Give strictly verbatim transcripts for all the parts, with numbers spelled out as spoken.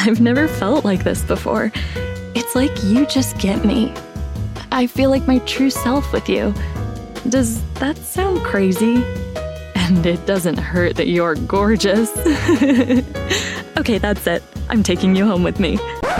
I've never felt like this before. It's like you just get me. I feel like my true self with you. Does that sound crazy? And it doesn't hurt that you're gorgeous. Okay, that's it. I'm taking you home with me.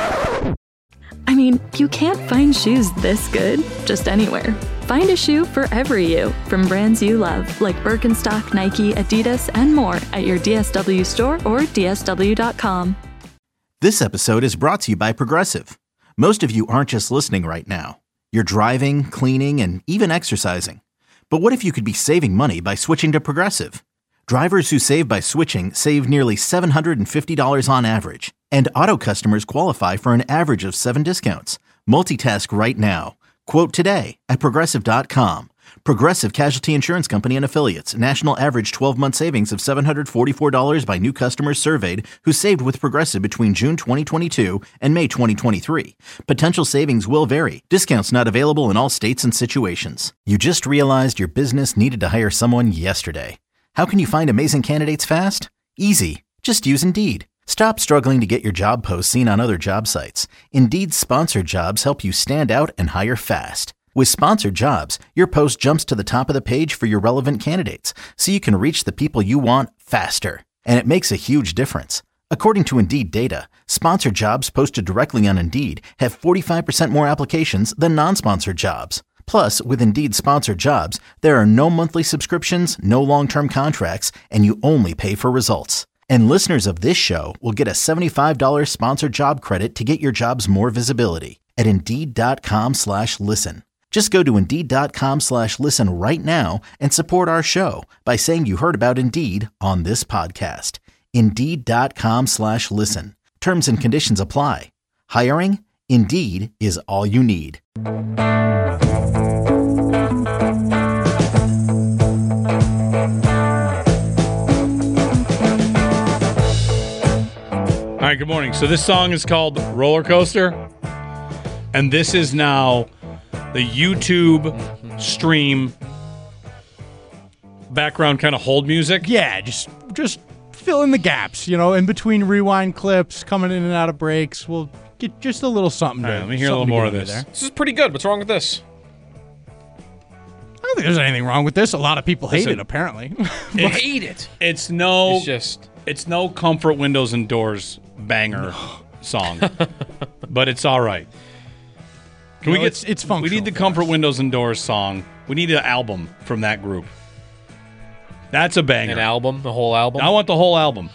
I mean, you can't find shoes this good just anywhere. Find a shoe for every you from brands you love, like Birkenstock, Nike, Adidas, and more at your D S W store or D S W dot com. This episode is brought to you by Progressive. Most of you aren't just listening right now. You're driving, cleaning, and even exercising. But what if you could be saving money by switching to Progressive? Drivers who save by switching save nearly seven hundred fifty dollars on average. And auto customers qualify for an average of seven discounts. Multitask right now. Quote today at Progressive dot com. Progressive Casualty Insurance Company and Affiliates. National average twelve-month savings of seven hundred forty-four dollars by new customers surveyed who saved with Progressive between June twenty twenty-two and May twenty twenty-three. Potential savings will vary. Discounts not available in all states and situations. You just realized your business needed to hire someone yesterday. How can you find amazing candidates fast? Easy. Just use Indeed. Stop struggling to get your job posts seen on other job sites. Indeed's sponsored jobs help you stand out and hire fast. With sponsored jobs, your post jumps to the top of the page for your relevant candidates, so you can reach the people you want faster. And it makes a huge difference. According to Indeed data, sponsored jobs posted directly on Indeed have forty-five percent more applications than non-sponsored jobs. Plus, with Indeed sponsored jobs, there are no monthly subscriptions, no long-term contracts, and you only pay for results. And listeners of this show will get a seventy-five dollars sponsored job credit to get your jobs more visibility at Indeed.com slash listen. Just go to Indeed.com slash listen right now and support our show by saying you heard about Indeed on this podcast. Indeed.com slash listen. Terms and conditions apply. Hiring? Indeed is all you need. All right, good morning. So this song is called Roller Coaster, and this is now the YouTube stream background kind of hold music. Yeah, just just fill in the gaps, you know, in between rewind clips, coming in and out of breaks. We'll get just a little something. All right, to, let me hear a little more of this. There. This is pretty good. What's wrong with this? I don't think there's anything wrong with this. A lot of people hate Listen, it, apparently. I hate it. It's no, It's just it's no comfort windows and doors banger song, but it's all right. Can You we know, get? it's- it's We functional need the for comfort us. windows and doors song. We need an album from that group. That's a banger. an album, the whole album. I want the whole album.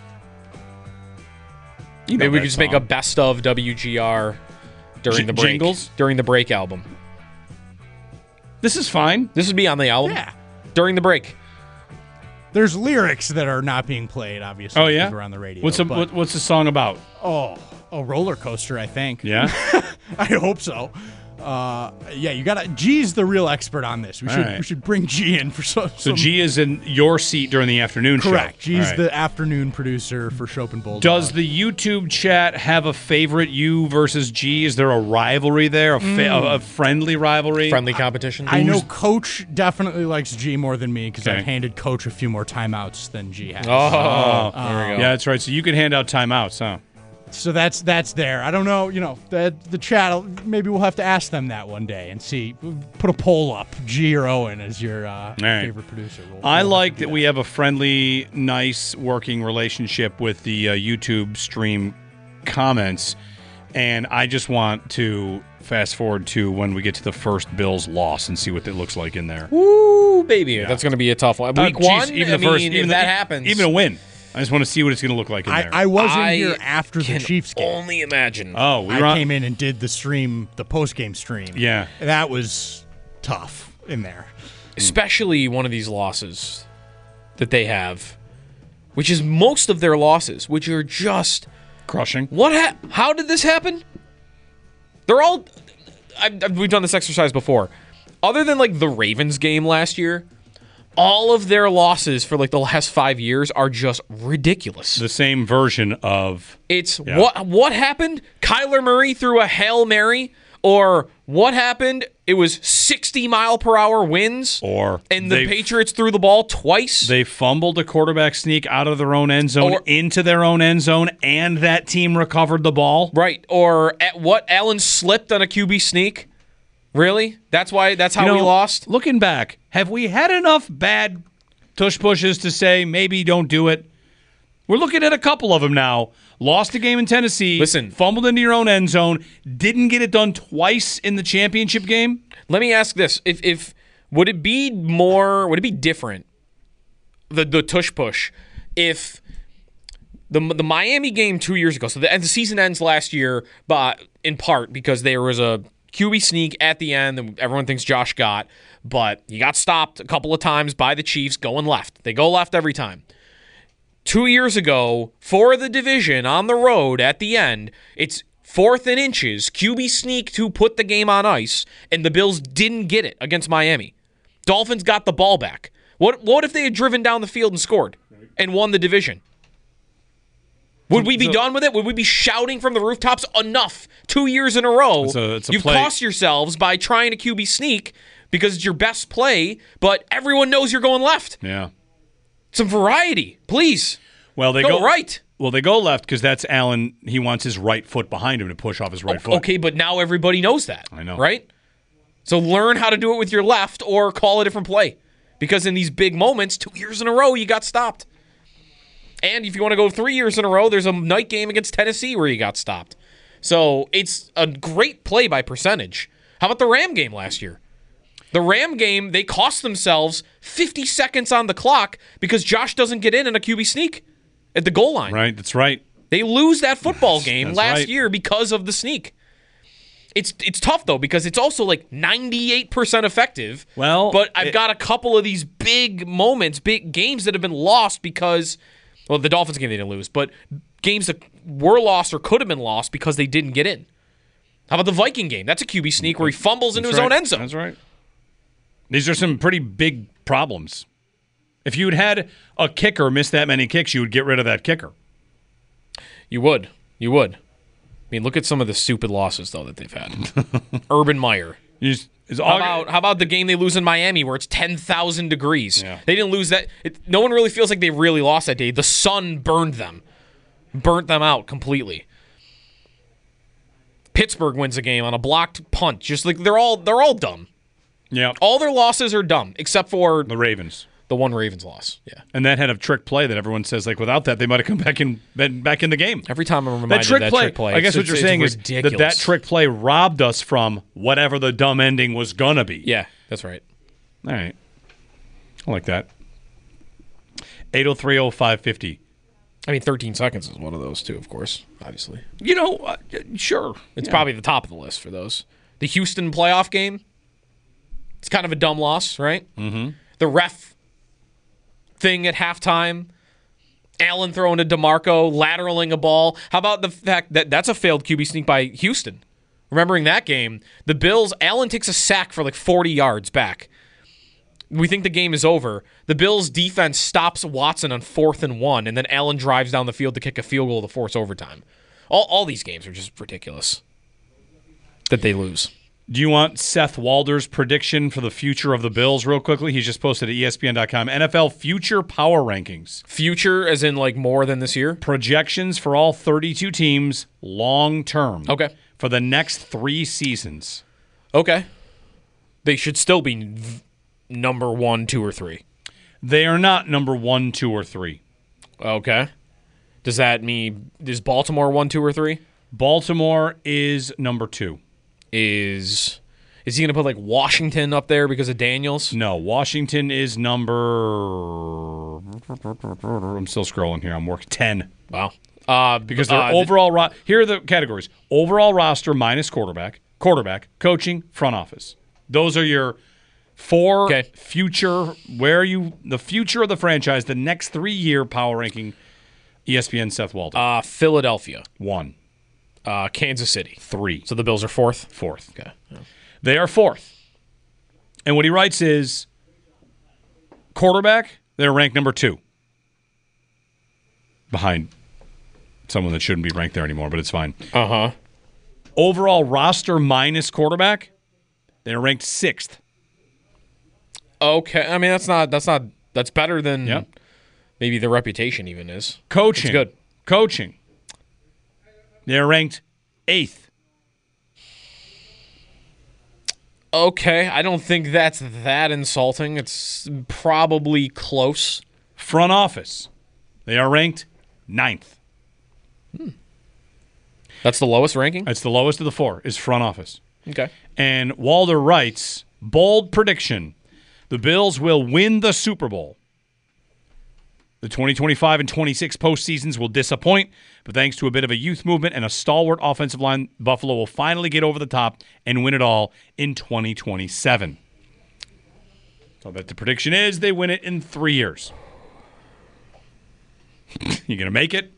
You know Maybe we that could just make a song. best of W G R during J- the break. jingles? During the break album. This is fine. This would be on the album. Yeah. During the break. There's lyrics that are not being played, obviously. Oh yeah, because we're on the radio. What's the, but- what, what's the song about? Oh, a roller coaster, I think. Yeah. I hope so. Uh, yeah, you gotta. G's the real expert on this. We All should right. we should bring G in for some. So G is in your seat during the afternoon show. Correct. G's All right. the afternoon producer for Chopin Bulldog. Does the YouTube chat have a favorite you versus G? Is there a rivalry there, a, fa- a, a friendly rivalry? Friendly competition. I know Coach definitely likes G more than me because Okay. I've handed Coach a few more timeouts than G has. Oh, there we go. Yeah, that's right. So you can hand out timeouts, huh? So that's that's there. I don't know, you know, the the chat. Maybe we'll have to ask them that one day and see. Put a poll up, G or Owen as your uh, right. favorite producer. We'll, I we'll like have to that do we have a friendly, nice working relationship with the uh, YouTube stream comments, and I just want to fast forward to when we get to the first Bills loss and see what it looks like in there. Woo, baby. That's going to be a tough one. Uh, Week geez, one, even I the first, mean, even if the- that happens. even a win. I just want to see what it's going to look like in I, there. I wasn't I here after the can Chiefs game. only imagine. oh, we I were on. came in and did the stream, the post game stream. Yeah. that was tough in there. Especially one of these losses that they have, which is most of their losses, which are just Crushing. what? Ha- how did this happen? They're all. I, I, we've done this exercise before. Other than like the Ravens game last year, all of their losses for like the last five years are just ridiculous. The same version of. It's Yeah. what what happened? Kyler Murray threw a Hail Mary Or what happened? It was sixty mile per hour winds. Or and the they- Patriots threw the ball twice. They fumbled a quarterback sneak out of their own end zone Or- into their own end zone, and that team recovered the ball. Right. Or at what? Allen slipped on a Q B sneak? Really? That's why. That's how You know, we lost? Looking back, have we had enough bad tush pushes to say maybe don't do it? We're looking at a couple of them now. Lost a game in Tennessee. Listen. Fumbled into your own end zone. Didn't get it done twice in the championship game. Let me ask this: If if would it be more? Would it be different? The the tush push, if the the Miami game two years ago. So the, and the season ends last year, but in part because there was a Q B sneak at the end that everyone thinks Josh got, but he got stopped a couple of times by the Chiefs going left. They go left every time. Two years ago, for the division on the road at the end, it's fourth and inches, Q B sneak to put the game on ice, and the Bills didn't get it against Miami. Dolphins got the ball back. What What if they had driven down the field and scored and won the division? Would we be So- done with it? Would we be shouting from the rooftops enough two years in a row? It's a- it's a You've play- cost yourselves by trying a Q B sneak because it's your best play, but everyone knows you're going left. Yeah. Some variety, please. Well, they Go go, right. Well, they go left because that's Allen. He wants his right foot behind him to push off his right foot. Okay, but now everybody knows that. I know. Right? So learn how to do it with your left or call a different play. Because in these big moments, two years in a row, you got stopped. And if you want to go three years in a row, there's a night game against Tennessee where you got stopped. So it's a great play by percentage. How about the Ram game last year? The Ram game, they cost themselves fifty seconds on the clock because Josh doesn't get in in a Q B sneak at the goal line. Right. That's right. They lose that football game that's last right. year because of the sneak. It's it's tough though because it's also like ninety-eight percent effective. Well, but I've it- got a couple of these big moments, big games that have been lost because, well, the Dolphins game they didn't lose, but games that were lost or could have been lost because they didn't get in. How about the Viking game? That's a Q B sneak where he fumbles into That's his own right. end zone. That's right. These are some pretty big problems. If you had had a kicker miss that many kicks, you would get rid of that kicker. You would. You would. I mean, look at some of the stupid losses, though, that they've had. Urban Meyer. You just, it's How all, about, how about the game they lose in Miami where it's ten thousand degrees? Yeah. They didn't lose that. It, no one really feels like they really lost that day. The sun burned them. Burnt them out completely. Pittsburgh wins a game on a blocked punt. Just like they're all they're all dumb. yeah, All their losses are dumb, except for the Ravens. the one Ravens loss. Yeah. And that had a trick play that everyone says, like, without that, they might have come back in been back in the game. Every time I'm reminded That trick, of that play, trick play. I guess it's- what you're it's- saying it's is ridiculous. that that trick play robbed us from whatever the dumb ending was going to be. Yeah, that's right. All right. I like that. eight oh three oh five fifty. I mean, thirteen seconds is one of those too, of course, obviously. You know, uh, sure. It's Yeah. probably the top of the list for those. The Houston playoff game, it's kind of a dumb loss, right? Mm-hmm. The ref thing at halftime, Allen throwing to DeMarco, lateraling a ball. How about the fact that that's a failed Q B sneak by Houston? Remembering that game, the Bills, Allen takes a sack for like forty yards back. We think the game is over. The Bills' defense stops Watson on fourth and one, and then Allen drives down the field to kick a field goal to force overtime. All, all these games are just ridiculous that they lose. Do you want Seth Walder's prediction for the future of the Bills real quickly? He's just posted at E S P N dot com. N F L future power rankings. Future, as in like more than this year? Projections for all thirty-two teams long term. Okay. For the next three seasons. Okay. They should still be v- number one, two, or three. They are not number one, two, or three. Okay. Does that mean, is Baltimore one, two, or three? Baltimore is number two. Is is he going to put like Washington up there because of Daniels? No, Washington is number. I'm still scrolling here. I'm working ten. Wow. Uh, Because their uh, overall ro- here are the categories: overall roster minus quarterback, quarterback, coaching, front office. Those are your four Okay. future. Where are you? The future of the franchise, the next three year power ranking. E S P N Seth Walder uh, Philadelphia, one, uh, Kansas City. three, So the Bills are fourth? fourth. Okay. They are fourth. And what he writes is quarterback, they're ranked number two. Behind someone that shouldn't be ranked there anymore, but it's fine. Uh-huh. Overall roster minus quarterback, they're ranked sixth. Okay, I mean that's not that's not that's better than Yep. maybe the reputation even is. Coaching. That's good. Coaching. They're ranked eighth. Okay, I don't think that's that insulting. It's probably close. Front office. They are ranked ninth. That's the lowest ranking? That's the lowest of the four, is front office. Okay. And Walder writes, bold prediction, the Bills will win the Super Bowl. The twenty twenty-five and twenty-six postseasons will disappoint, but thanks to a bit of a youth movement and a stalwart offensive line, Buffalo will finally get over the top and win it all in twenty twenty-seven. So that the prediction is they win it in three years. You going to make it?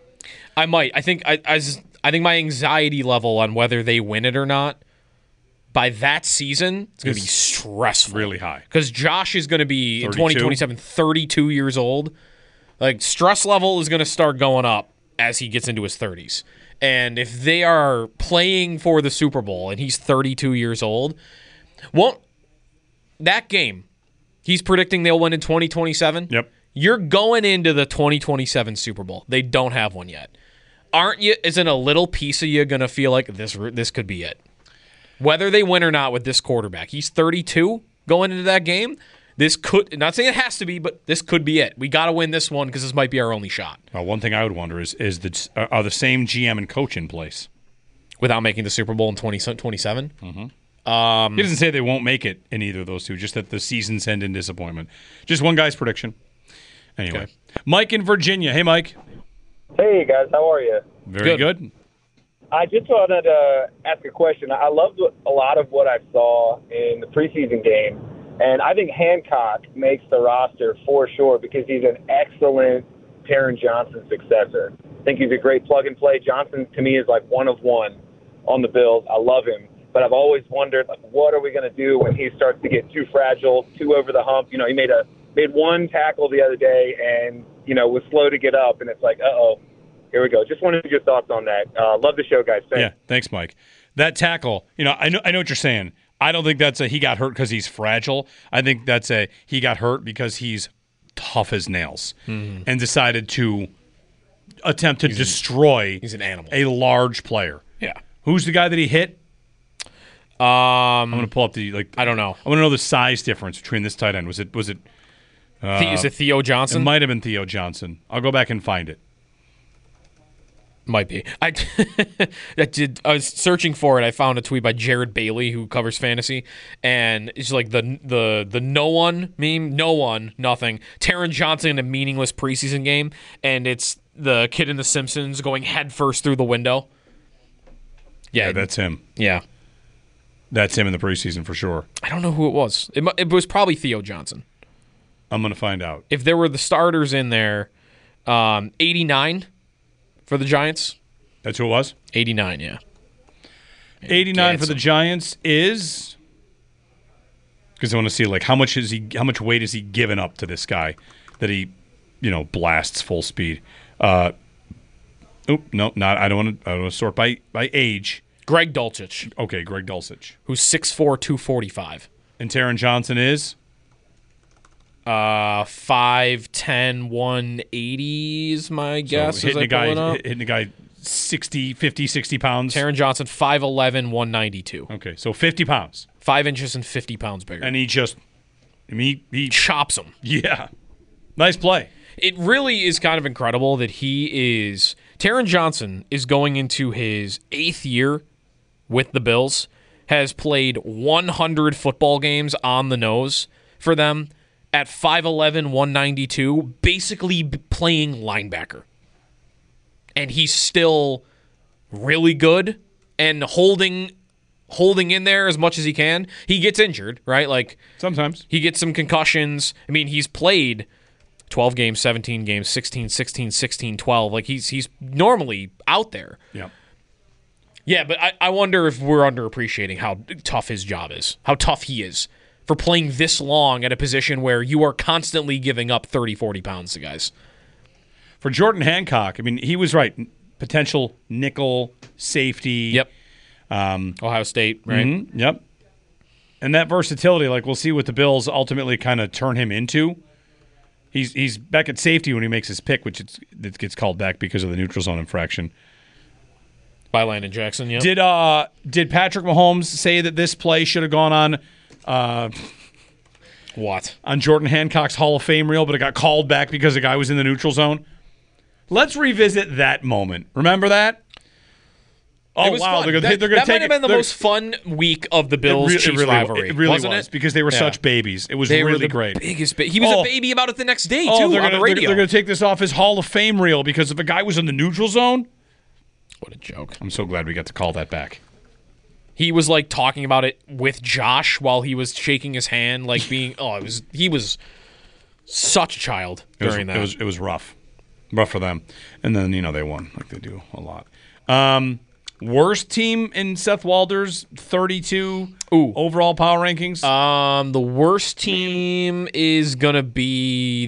I might. I think I, I, just- I think my anxiety level on whether they win it or not by that season it's going to be It's stressful. really high. Because Josh is going to be in thirty-two twenty twenty-seven thirty-two years old. Like stress level is going to start going up as he gets into his thirties. And if they are playing for the Super Bowl and he's thirty-two years old, won't that game he's predicting they'll win in twenty twenty-seven? Yep. You're going into the twenty twenty-seven Super Bowl. They don't have one yet. Aren't you? Isn't a little piece of you going to feel like this this could be it? Whether they win or not with this quarterback. He's thirty-two going into that game. This could, not saying it has to be, but this could be it. We got to win this one because this might be our only shot. Well, one thing I would wonder is, is the, are the same G M and coach in place? Without making the Super Bowl in twenty twenty-seven? Mm-hmm. Um, he doesn't say they won't make it in either of those two, just that the seasons end in disappointment. Just one guy's prediction. Anyway. Okay. Mike in Virginia. Hey, Mike. Hey, guys. How are you? Very Good. good. I just wanted to ask a question. I loved a lot of what I saw in the preseason game, and I think Hancock makes the roster for sure because he's an excellent Taron Johnson successor. I think he's a great plug-and-play. Johnson, to me, is like one of one on the Bills. I love him. But I've always wondered, like, what are we going to do when he starts to get too fragile, too over the hump? You know, he made a made one tackle the other day and, you know, was slow to get up, and it's like, uh-oh. Here we go. Just wanted your thoughts on that. Uh, love the show, guys. Thanks. Yeah, thanks, Mike. That tackle, you know, I know I know what you're saying. I don't think that's a he got hurt because he's fragile. I think that's a he got hurt because he's tough as nails Mm-hmm. and decided to attempt to destroy He's an animal. a large player. Yeah. Who's the guy that he hit? Um, I'm going to pull up the like. I don't know. I want to know the size difference between this tight end. Was it was it? The- is it Theo It Johnson? might have been Theo Johnson. I'll go back and find it. Might be. I, I did. I was searching for it. I found a tweet by Jared Bailey, who covers fantasy, and it's like the the the no one meme, no one, nothing. Taron Johnson in a meaningless preseason game, and it's the kid in The Simpsons going headfirst through the window. Yeah, Yeah, that's him. yeah. That's him in the preseason for sure. I don't know who it was. It, mu- it was probably Theo Johnson. I'm going to find out. If there were the starters in there, um, eighty-nine for the Giants. That's who it was? eighty-nine, yeah. eighty-nine for the Gadsden. Giants is because I want to see like how much is he how much weight is he given up to this guy that he you know blasts full speed. Uh, oop, no, not I don't want to I don't want to sort by by age. Greg Dulcich, Okay, Greg Dulcich. who's six four, two forty-five. And Taron Johnson is Uh, five ten, one eighty is my guess. so as hitting I a guy pull it up. hitting a guy sixty, fifty, sixty pounds. Taron Johnson, five eleven, one ninety-two. Okay, so fifty pounds. Five inches and fifty pounds bigger. And he just I mean he, he chops him. yeah. Nice play. It really is kind of incredible that he is. Taron Johnson is going into his eighth year with the Bills, has played one hundred football games on the nose for them at five eleven, one ninety-two, basically b- playing linebacker. And he's still really good and holding holding in there as much as he can. He gets injured, right? Like Sometimes. he gets some concussions. I mean, he's played twelve games, seventeen games, sixteen, sixteen, sixteen, twelve. Like he's he's normally out there. Yeah. Yeah, but I, I wonder if we're underappreciating how tough his job is, how tough he is for playing this long at a position where you are constantly giving up thirty, forty pounds to guys. For Jordan Hancock, I mean, he was right. Potential nickel safety. Yep. Um, Ohio State, right? mhm, yep. And that versatility, like we'll see what the Bills ultimately kind of turn him into. He's he's back at safety when he makes his pick, which it's, it gets called back because of the neutral zone infraction. By Landon Jackson, yeah. Did uh did Patrick Mahomes say that this play should have gone on uh, What? on Jordan Hancock's Hall of Fame reel, but it got called back because the guy was in the neutral zone? Let's revisit that moment. Remember that? Oh It was wow, fun. they're gonna that they're gonna that take might have been the they're- most fun week of the Bills it, re- Chiefs it really, rivalry. It really wasn't was it? because they were Yeah. such babies. It was They really were the great. biggest. Ba- he was Oh. a baby about it the next day Oh, too they're on gonna, the radio. They're, they're gonna take this off his Hall of Fame reel because if a guy was in the neutral zone. What a joke. I'm so glad we got to call that back. He was like talking about it with Josh while he was shaking his hand, like being. Oh, it was. He was such a child It was, during that. It was it was rough, rough for them. And then you know they won like they do a lot. Um, worst team in Seth Walder's thirty-two Ooh. overall power rankings. Um, the worst team is gonna be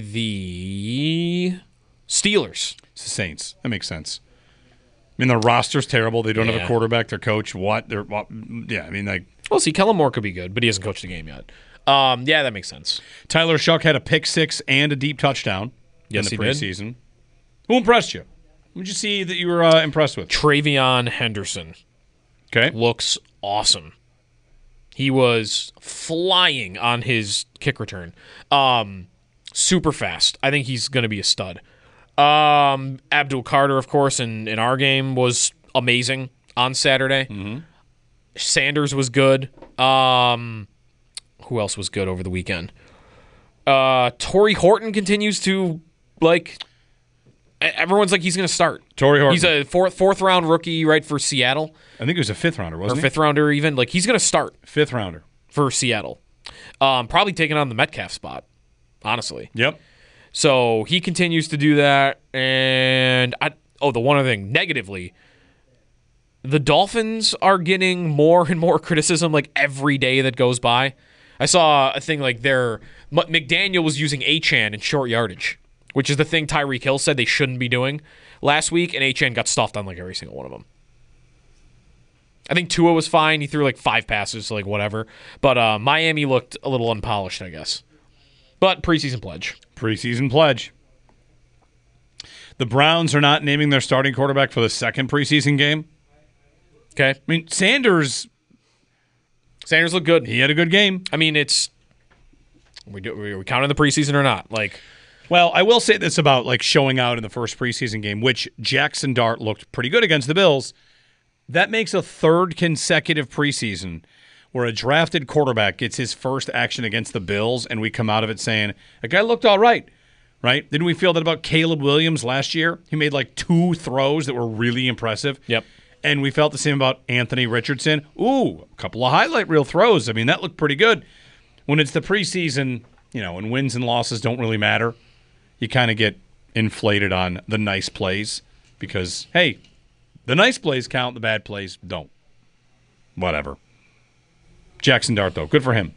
the Steelers. it's the Saints. That makes sense. I mean, their roster's terrible. They don't have a Yeah. quarterback. Their coach, what? They're what? Yeah. I mean, like We'll see. Kellen Moore could be good, but he hasn't coached the game yet. Um, yeah, that makes sense. Tyler Shuck had a pick six and a deep touchdown Yes, in the he did. preseason. Who impressed you? Who did you see that you were uh, impressed with? Travion Henderson Okay. looks awesome. He was flying on his kick return. Um, super fast. I think he's going to be a stud. Um, Abdul Carter, of course, in, in our game was amazing on Saturday. Mm-hmm. Sanders was good. Um, who else was good over the weekend? Uh, Torrey Horton continues to, like, e- everyone's like he's going to start. Torrey Horton. He's a fourth fourth round rookie, right, for Seattle. I think it was a fifth rounder, Or wasn't fifth rounder even. Like, he's going to start he? Fifth rounder. for Seattle. Um, probably taking on the Metcalf spot, honestly. Yep. So he continues to do that. And, I, oh, the one other thing, negatively, the Dolphins are getting more and more criticism like every day that goes by. I saw a thing like their McDaniel was using Achane in short yardage, which is the thing Tyreek Hill said they shouldn't be doing last week, and Achane got stuffed on like every single one of them. I think Tua was fine. He threw like five passes, so like whatever. But uh, Miami looked a little unpolished, I guess. But preseason pledge. Preseason pledge. The Browns are not naming their starting quarterback for the second preseason game. Okay. I mean, Sanders, Sanders looked good. he had a good game. I mean, it's we do we, we counting the preseason or not? Like, Well, I will say this about like showing out in the first preseason game, which Jackson Dart looked pretty good against the Bills. That makes a third consecutive preseason where a drafted quarterback gets his first action against the Bills, and we come out of it saying, a guy looked all right, right? Didn't we feel that about Caleb Williams last year? He made like two throws that were really impressive. Yep. And we felt the same about Anthony Richardson. Ooh, a couple of highlight reel throws. I mean, that looked pretty good. When it's the preseason, you know, and wins and losses don't really matter, you kind of get inflated on the nice plays because, hey, the nice plays count, the bad plays don't. Whatever. Jackson Dart, though, good for him.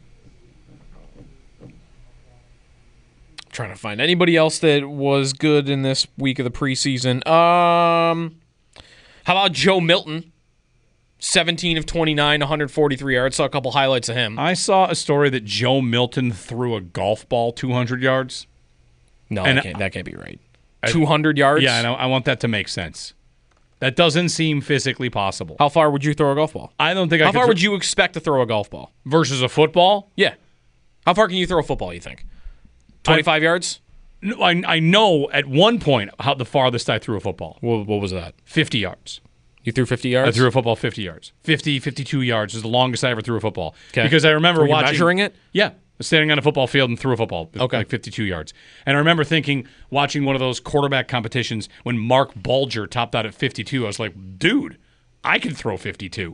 trying to find anybody else that was good in this week of the preseason. Um, how about Joe Milton? seventeen of twenty-nine, one hundred forty-three yards. Saw a couple highlights of him. I saw a story that Joe Milton threw a golf ball two hundred yards. No, And that can't, that can't be right. two hundred yards? Yeah, I know. I want that to make sense. That doesn't seem physically possible. How far would you throw a golf ball? I don't think I How could far throw- would you expect to throw a golf ball? versus a football? Yeah. How far can you throw a football, you think? twenty-five yards? No, I, I know at one point how the farthest I threw a football. What, what was that? fifty yards. You threw fifty yards? I threw a football fifty yards. fifty, fifty-two yards is the longest I ever threw a football. 'Kay. Because I remember Were you watching. measuring it? Yeah. Standing on a football field and threw a football. Okay. Like fifty-two yards. And I remember thinking, watching one of those quarterback competitions when Mark Bulger topped out at fifty-two, I was like, dude, I can throw fifty-two.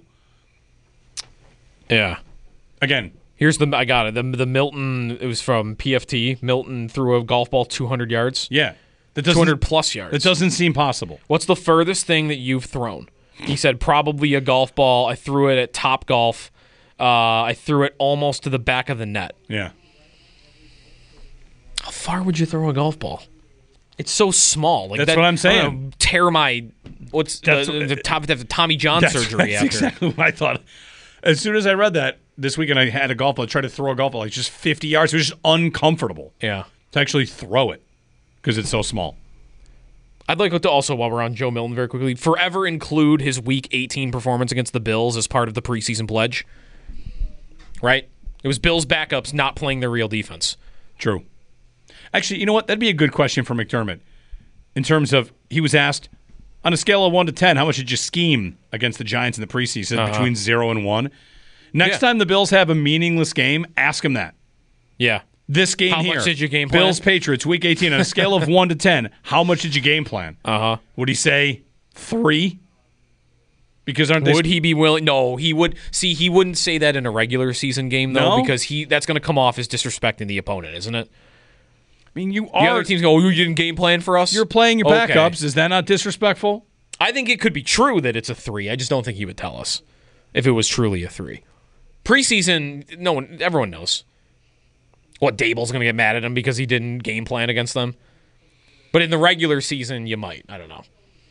Yeah. Again, Here's the I got it. The the Milton, it was from P F T. Milton threw a golf ball two hundred yards. yeah. That two doesn't, hundred plus yards. that doesn't seem possible. What's the furthest thing that you've thrown? He said probably a golf ball. I threw it at Top Golf. Uh, I threw it almost to the back of the net. Yeah. How far would you throw a golf ball? It's so small. Like That's that, what I'm saying. I don't know, tear my what's the, That's the, what- the top of the Tommy John That's, surgery that's after. exactly what I thought. As soon as I read that this weekend, I had a golf ball. I tried to throw a golf ball like just fifty yards. It was just uncomfortable Yeah. to actually throw it because it's so small. I'd like to also, while we're on Joe Milton very quickly, forever include his Week eighteen performance against the Bills as part of the preseason pledge. Right? It was Bills backups not playing their real defense. True. Actually, you know what? That'd be a good question for McDermott. In terms of, he was asked, on a scale of one to ten, how much did you scheme against the Giants in the preseason? Uh-huh. Between zero and one. Next Yeah. time the Bills have a meaningless game, ask him that. Yeah. This game How here. much did you game plan? Bills Patriots, week eighteen, on a scale of one to ten, how much did you game plan? Uh-huh. Would he say three? Because aren't they Would he be willing? No, he would. See, he wouldn't say that in a regular season game, though, No? because he that's going to come off as disrespecting the opponent, isn't it? I mean, you The are. other teams go, oh, you didn't game plan for us? You're playing your Okay. backups. Is that not disrespectful? I think it could be true that it's a three. I just don't think he would tell us if it was truly a three. Preseason, no one, everyone knows. What, Dable's going to get mad at him because he didn't game plan against them? But in the regular season, you might. I don't know.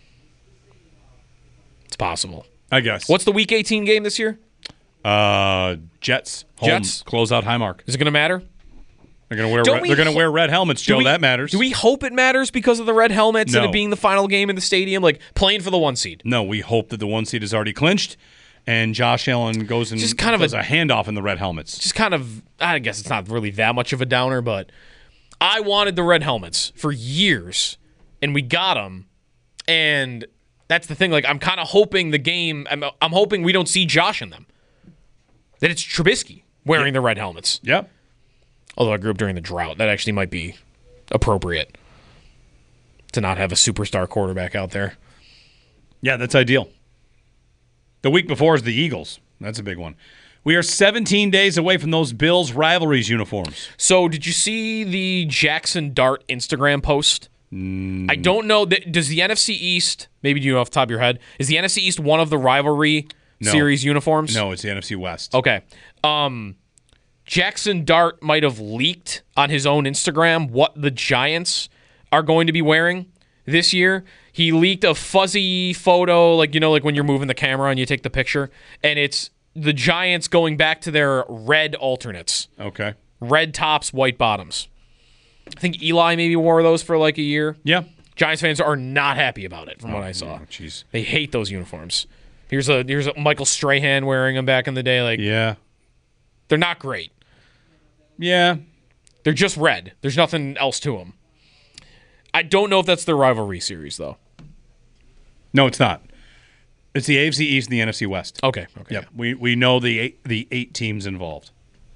It's possible. I guess. What's the Week eighteen game this year? Uh, Jets. Home, Jets? Close out Highmark. Is it going to matter? They're gonna wear. Don't Red, we they're gonna ho- wear red helmets, Joe. Do we- that matters. Do we hope it matters because of the red helmets and No. it being the final game in the stadium? Like playing for the one seed. No, we hope that the one seed is already clinched, and Josh Allen goes and Just kind of does a- a, handoff in the red helmets. Just kind of, I guess it's not really that much of a downer, but I wanted the red helmets for years, and we got them. And that's the thing. Like, I'm kind of hoping the game, I'm, I'm hoping we don't see Josh in them. That it's Trubisky wearing the red helmets. Yep. Although I grew up during the drought. That actually might be appropriate to not have a superstar quarterback out there. Yeah, that's ideal. The week before is the Eagles. That's a big one. We are seventeen days away from those Bills rivalries uniforms. So, did you see the Jackson Dart Instagram post? Mm. I don't know. That, does the N F C East, maybe you know off the top of your head, is the N F C East one of the rivalry No. series uniforms? No, it's the N F C West. Okay. Um, Jackson Dart might have leaked on his own Instagram what the Giants are going to be wearing this year. He leaked a fuzzy photo, like, you know, like when you're moving the camera and you take the picture, and it's the Giants going back to their red alternates. Okay. Red tops, white bottoms. I think Eli maybe wore those for like a year. Yeah. Giants fans are not happy about it from what I saw. Oh, jeez. They hate those uniforms. Here's a here's a Michael Strahan wearing them back in the day. Like, Yeah. they're not great. Yeah. They're just red. There's nothing else to them. I don't know if that's their rivalry series, though. No, it's not. It's the A F C East and the N F C West. Okay. Okay. Yep. We we know the eight, the eight teams involved.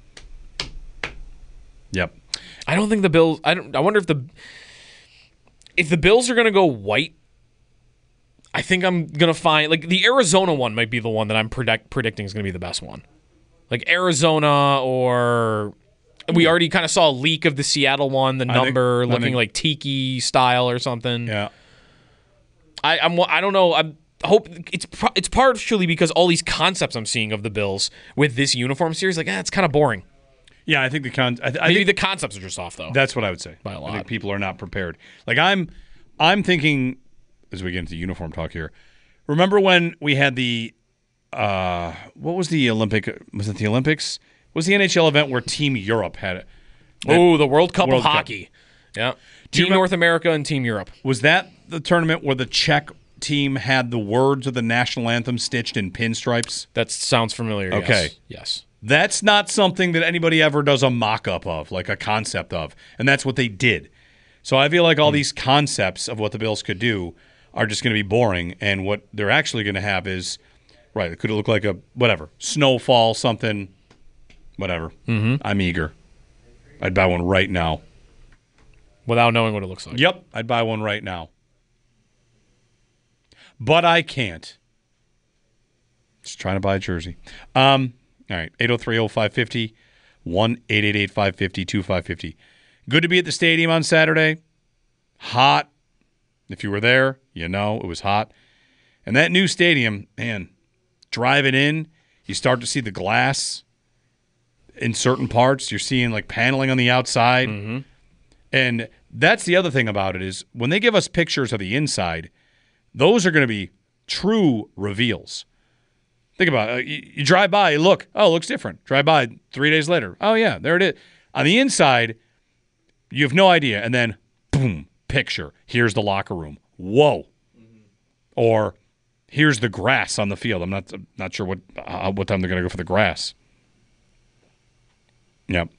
Yep. I don't think the Bills. I don't. I wonder if the if the Bills are going to go white. I think I'm going to find like the Arizona one might be the one that I'm predict, predicting is going to be the best one. Like Arizona, or we already kind of saw a leak of the Seattle one, the I think- number I looking think- like tiki style or something. Yeah. I, I'm. I don't know. I'm. I hope it's pro- it's partially because all these concepts I'm seeing of the Bills with this uniform series, like, eh, it's kind of boring. Yeah, I think the con. I, th- I Maybe think the concepts are just off, though. that's what I would say. By a I lot. think people are not prepared. Like I'm, I'm thinking as we get into uniform talk here. Remember when we had the, uh, what was the Olympic? Was it the Olympics? Was the N H L event where Team Europe had it? Oh, the World Cup World of Cup. hockey. Yeah. you Team remember- North America and Team Europe. Was that the tournament where the Czech team had the words of the national anthem stitched in pinstripes? That sounds familiar. yes. Okay. Yes. That's not something that anybody ever does a mock-up of, like a concept of, and that's what they did. So I feel like all these concepts of what the Bills could do are just going to be boring, and what they're actually going to have is, right, it could look like a, whatever, snowfall, something, whatever. Mm-hmm. I'm eager. I'd buy one right now. Without knowing what it looks like. Yep, I'd buy one right now. But I can't. Just trying to buy a jersey. Um, all right, eight oh three oh five five oh, one eight eight eight five five oh two five five oh. Good to be at the stadium on Saturday. Hot. If you were there, you know it was hot. And that new stadium, man, driving in, you start to see the glass in certain parts. You're seeing like paneling on the outside. Mm-hmm. And that's the other thing about it is when they give us pictures of the inside, those are going to be true reveals. Think about it. You, you drive by, you look, oh, it looks different. Drive by three days later. Oh, yeah, there it is. On the inside, you have no idea. And then, boom, picture. Here's the locker room. Whoa. Mm-hmm. Or here's the grass on the field. I'm not I'm not sure what uh, what time they're going to go for the grass. Yep.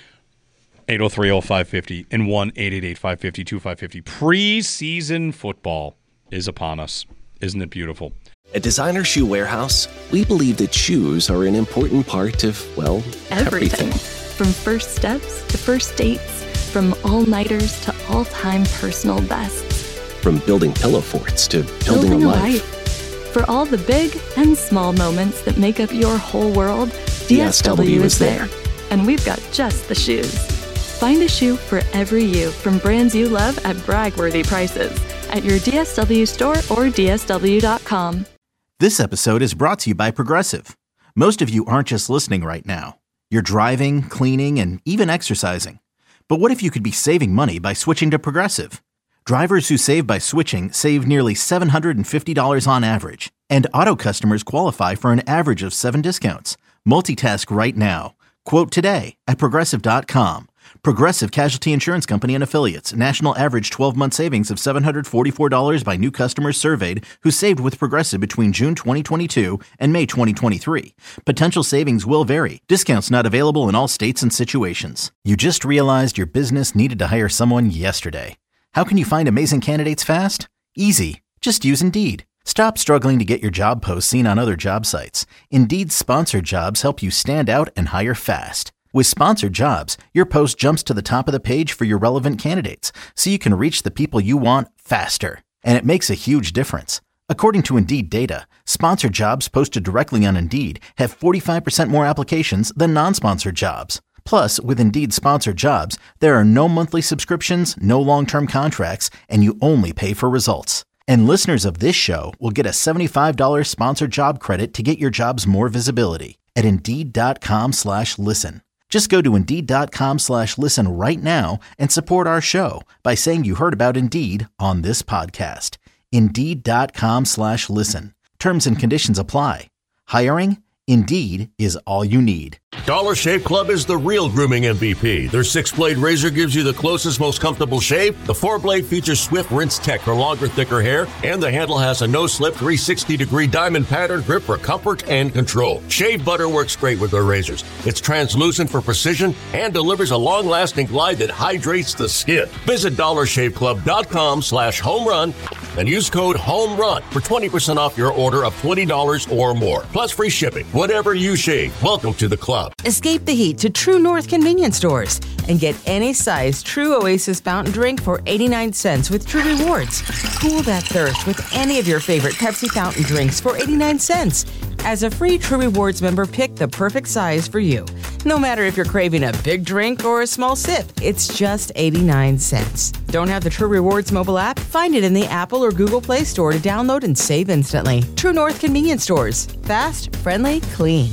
eight oh three oh five fifty and one eight eight eight five five zero two five five zero. Preseason football is upon us. Isn't it beautiful? At Designer Shoe Warehouse, we believe that shoes are an important part of, well, Everything. everything. From first steps to first dates, from all-nighters to all-time personal bests. From building pillow forts to building, Building a a life. life. For all the big and small moments that make up your whole world, D S W is there. And we've got just the shoes. Find a shoe for every you from brands you love at brag-worthy prices at your D S W store or D S W dot com. This episode is brought to you by Progressive. Most of you aren't just listening right now. You're driving, cleaning, and even exercising. But what if you could be saving money by switching to Progressive? Drivers who save by switching save nearly seven hundred fifty dollars on average. And auto customers qualify for an average of seven discounts. Multitask right now. Quote today at Progressive dot com. Progressive Casualty Insurance Company and Affiliates. National average twelve-month savings of seven hundred forty-four dollars by new customers surveyed who saved with Progressive between June twenty twenty-two and May twenty twenty-three. Potential savings will vary. Discounts not available in all states and situations. You just realized your business needed to hire someone yesterday. How can you find amazing candidates fast? Easy. Just use Indeed. Stop struggling to get your job posts seen on other job sites. Indeed's sponsored jobs help you stand out and hire fast. With sponsored jobs, your post jumps to the top of the page for your relevant candidates, so you can reach the people you want faster. And it makes a huge difference. According to Indeed data, sponsored jobs posted directly on Indeed have forty-five percent more applications than non-sponsored jobs. Plus, with Indeed sponsored jobs, there are no monthly subscriptions, no long-term contracts, and you only pay for results. And listeners of this show will get a seventy-five dollars sponsored job credit to get your jobs more visibility at Indeed.com slash listen. Just go to Indeed.com slash listen right now and support our show by saying you heard about Indeed on this podcast. Indeed.com slash listen. Terms and conditions apply. Hiring? Indeed is all you need. Dollar Shave Club is the real grooming M V P. Their six-blade razor gives you the closest, most comfortable shave. The four-blade features Swift Rinse Tech for longer, thicker hair. And the handle has a no-slip three hundred sixty degree diamond pattern grip for comfort and control. Shave butter works great with their razors. It's translucent for precision and delivers a long-lasting glide that hydrates the skin. Visit dollarshaveclub.com slash home run and use code HOMERUN for twenty percent off your order of twenty dollars or more. Plus free shipping. Whatever you shave, welcome to the club. Escape the heat to True North convenience stores and get any size True Oasis fountain drink for eighty-nine cents with True Rewards. Cool that thirst with any of your favorite Pepsi fountain drinks for eighty-nine cents. As a free True Rewards member, pick the perfect size for you. No matter if you're craving a big drink or a small sip, it's just eighty-nine cents. Don't have the True Rewards mobile app? Find it in the Apple or Google Play Store to download and save instantly. True North convenience stores. Fast, friendly, clean.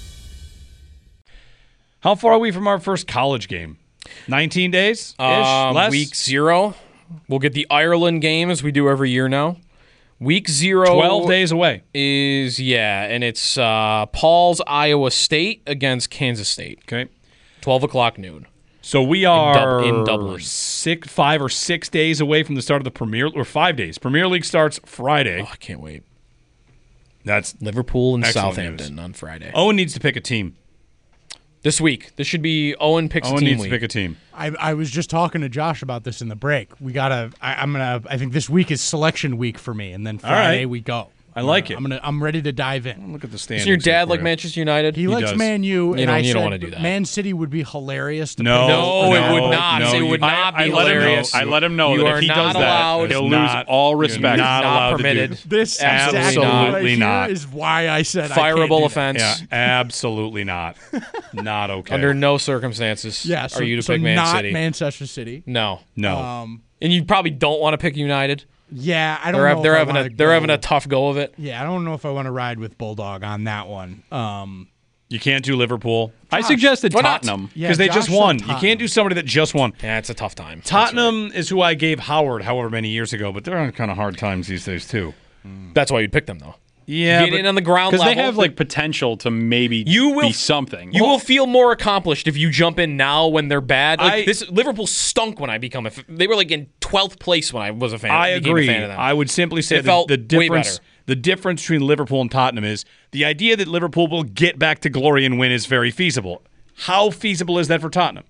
How far are we from our first college game? nineteen days? Um, Less? week zero. We'll get the Ireland game as we do every year now. Week zero. twelve days away. Is, yeah, and it's uh, Paul's Iowa State against Kansas State. Okay. twelve o'clock noon. So we are in, Dub- in Dublin. Six, five or six days away from the start of the Premier or five days. Premier League starts Friday. Oh, I can't wait. That's Liverpool and excellent Southampton news. on Friday. Owen needs to pick a team. This week. This should be Owen picks Owen a team needs week. to pick a team. I, I was just talking to Josh about this in the break. We gotta. I, I'm gonna. I think this week is selection week for me, and then Friday right. we go. I like it. I'm gonna. I'm ready to dive in. Look at the standings. Does your here dad for like you. Manchester United? He, likes does. Man U, You and don't- I you said don't wanna do that. Man City would be hilarious. To No, pick. No, it no, would not. no, It you- would not I, be I let him know. hilarious. I let him know You that are if he not does allowed- that, he'll not- lose all respect. you're Not, not allowed permitted. to do. This Absolutely exact not. right Absolutely here not. is why I said I can't Fireable do offense. Yeah, absolutely not. Not okay. Under no circumstances That. Yeah. So, are you to so pick Man not City. Manchester City. No. no. Um. And you probably don't want to pick United. Yeah, I don't They're, know. have, if they're I having a wanna they're go- having a tough go of it. Yeah, I don't know if I want to ride with Bulldog on that one. Um, You can't do Liverpool. I suggested Why not? Tottenham. Because Yeah, they just Josh said won. You Tottenham. can't do somebody that just won. Yeah, it's a tough time. That's Tottenham is who I gave Howard however many years ago, but they're on kind of hard times these days, too. right. That's why you'd pick them, though. Yeah, Get but in on the ground Because level. they have like potential to maybe You will- be something. You will feel more accomplished if you jump in now when they're bad. Like I- this, Liverpool stunk when I become a. F- they were like in twelfth place when I was a fan. I became agree. A fan of them. I would simply say It that felt the way difference better. the difference between Liverpool and Tottenham is the idea that Liverpool will get back to glory and win is very feasible. How feasible is that for Tottenham?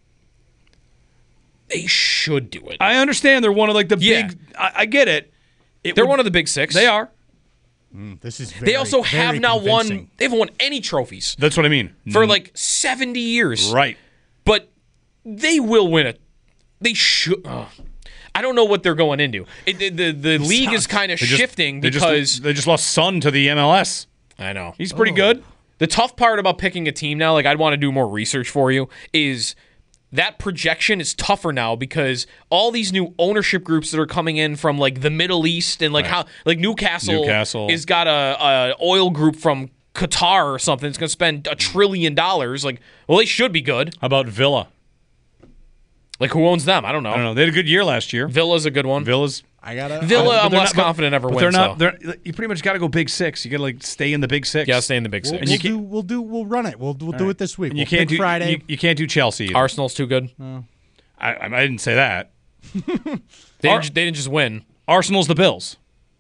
They should do it. I understand they're one of like the Yeah. big. I, I get it. It They're would- one of the big six. They are. This is very, They also very have now convincing. won. They haven't won any trophies That's what I mean. for like seventy years. Right. But they will win it. They should. Uh, I don't know what they're going into. It, the the, the league is kind of They just- shifting they because just, they just lost Son to the M L S. I know He's pretty good. The tough part about picking a team now, like I'd want to do more research for you, is that projection is tougher now because all these new ownership groups that are coming in from like the Middle East and like Right. how like Newcastle, Newcastle. is got a, a oil group from Qatar or something. It's going to spend a trillion dollars. Like, well, they should be good. How about Villa? Like, who owns them? I don't know. I don't know. They had a good year last year. Villa's a good one. Villa's. I gotta. Villa, But I'm they're less not- but- confident ever but wins. They're not. though. They're, you pretty much got to go Big Six. You got to like stay in the Big Six. Yeah, stay in the Big We'll, Six. we'll do. We'll do. We'll run it. We'll we'll do it this week. And you We'll can't pick do Friday. You, you can't do Chelsea. Either. Arsenal's too good. I, I didn't say that. They, Ar- didn't, they didn't just win. Arsenal's the Bills.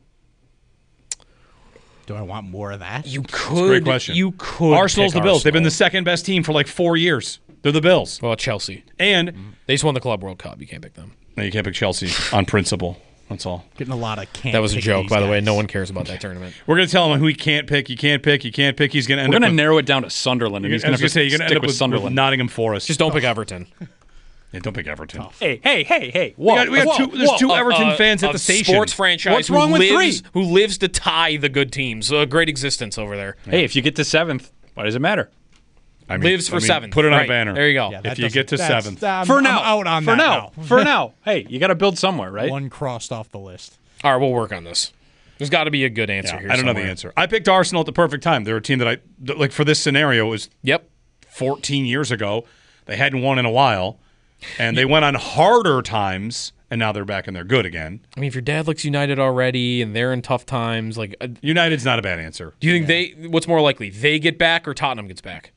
Do I want more of that? You could. Great question. You could. Arsenal's the pick Bills. They've been the Arsenal. second best team for like four years. They're the Bills. Well, Chelsea. And They just won the Club World Cup. You can't pick them. no, you can't pick Chelsea on principle. That's all. Getting a lot of can't. That was a pick joke, these by the way. guys. No one cares about that tournament. We're gonna tell him who he can't pick. You can't pick. You can't pick. He's gonna end We're up. going to with, narrow it down to Sunderland, and you're he's gonna, I going was to gonna say you're gonna stick end up with, with, Sunderland. with Nottingham Forest. Just don't pick Everton. yeah, don't pick Everton. Hey, hey, hey, hey! We Whoa, got, we got whoa, two. There's whoa. two Uh, Everton uh, fans at a the station. sports franchise What's who wrong with lives three? who lives to tie the good teams. A great existence over there. Hey, if you get to seventh, why does it matter? I mean, Lives for I mean, seventh. Put it on Right. a banner. There you go. Yeah, If that you get to doesn't- that's- seventh. I'm- For I'm now, out on for that now, now. for now. Hey, you got to build somewhere, right? One crossed off the list. All right, we'll work on this. There's got to be a good answer Yeah, here. I don't know the somewhere. answer. I picked Arsenal at the perfect time. They're a team that I th- like for this scenario. It was Yep. fourteen years ago. They hadn't won in a while, and they went on harder times, and now they're back and they're good again. I mean, if your dad looks United already and they're in tough times, like, uh, United's not a bad answer. do you think they? What's more likely, they get back or Tottenham gets back?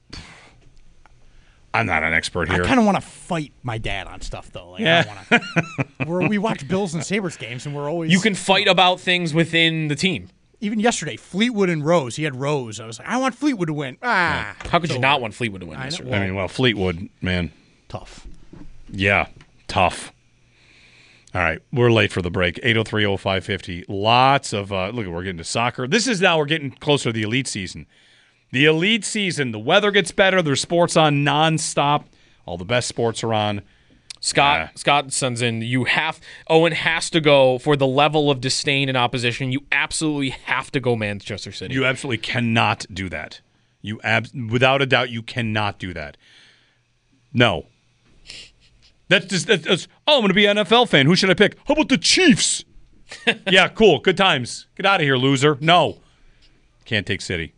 I'm not an expert here. I kind of want to fight my dad on stuff though. Like, Yeah. I don't want to. We watch Bills and Sabres games, and we're always. You can fight about things within the team. Even yesterday, Fleetwood and Rose. He had Rose. I was like, I want Fleetwood to win. Ah, How could you so not want Fleetwood to win I know. yesterday? I mean, well, Fleetwood, man. tough. Yeah, tough. All right, we're late for the break. eight oh three oh five fifty. Lots of, uh, look, we're getting to soccer. This is now, we're getting closer to the elite season. The elite season, the weather gets better. There's sports on nonstop. All the best sports are on. Scott Yeah. Scott sends in, you have Owen has to go for the level of disdain and opposition. You absolutely have to go Manchester City. You absolutely cannot do that. You ab- Without a doubt, you cannot do that. No. That's just, that's, that's, oh, I'm going to be an N F L fan. Who should I pick? How about the Chiefs? Yeah, cool. Good times. Get out of here, loser. No. Can't take City.